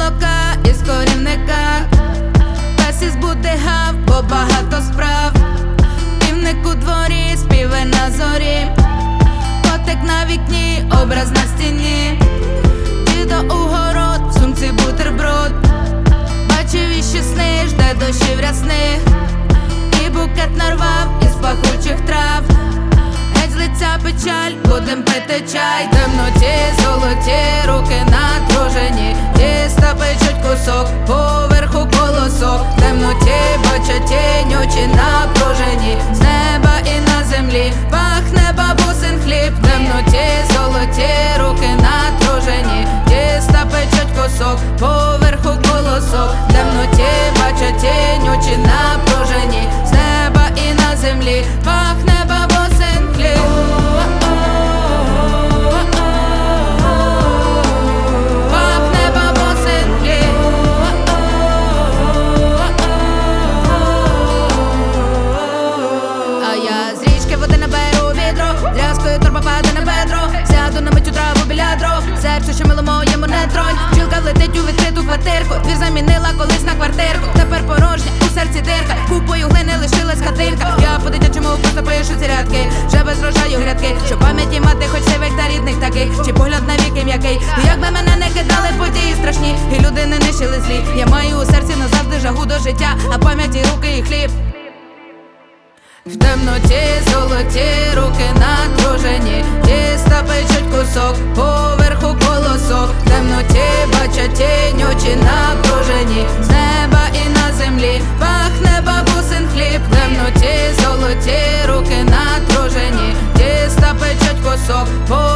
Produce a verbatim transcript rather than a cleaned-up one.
молока із корівника. Пес із буде гав, бо багато справ. Півник у дворі співе на зорі. Котик на вікні, образ на стіні. Дідо у город, в сумці бутерброд. Бачив іще сни, жде дощів рясних. І букет нарвав із пахучих трав. Геть з лиця печаль, будем пити чай. Темноті золоті, руки натружені. Тіста печуть кусок, поверху колосок. Темноті бачать тінь, очі напружені. З неба і на землі пахне бабусин хліб. Темноті золоті, руки натружені. Тіста печуть кусок, поверху колосок. Темноті бачать тінь, очі напружені. З неба і на землі пахне бабусин хліб. Пахне бабусин хліб. А я з річки води наберу відро. Ляскою торба паде на бедро. Сяду на мить у траву біля дров. Серце, що мило моєму не тронь. Бджілка влетить у відкриту квартирку. Двір замінила колись на квартирку. Тепер порожня, у серці дирка. Купою глини лишилась хатинка. Я по-дитячому просто пишу ці рядки. Вже без рожаю грядки. Щоб пам'яті мати хоч сивих та рідних таких. Чи погляд навіки м'який. Якби мене не кидали події страшні, і люди не нищили злі. Я маю у серці назавжди жагу до життя, а пам'яті руки і хліб. В темноті золоті, руки натружені. Тіста печуть кусок, поверху колосок. В темноті бачать тінь, очі напружені. З неба і на землі пахне бабусин хліб. В темноті золоті, руки натружені. Тіста печуть кусок,